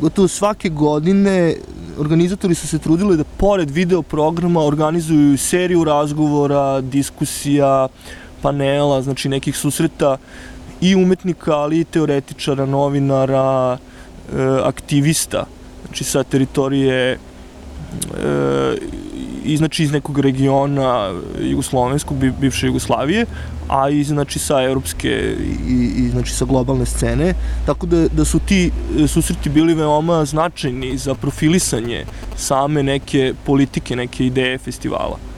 gotovo svake godine organizatori su se trudili da pored video programa organizuju seriju razgovora, diskusija, panela, znači nekih susreta i umetnika, ali i teoretičara, novinara, aktivista, znači sa teritorije znači iz nekog regiona jugoslovenskog, bivše Jugoslavije, a i znači sa evropske i znači sa globalne scene, tako da su ti susreti bili veoma značajni za profilisanje same neke politike, neke ideje festivala.